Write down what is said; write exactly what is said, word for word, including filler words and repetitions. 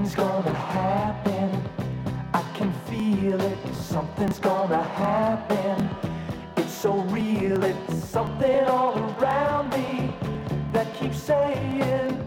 Something's gonna happen. I can feel it. Something's gonna happen. It's so real. It's something all around me that keeps saying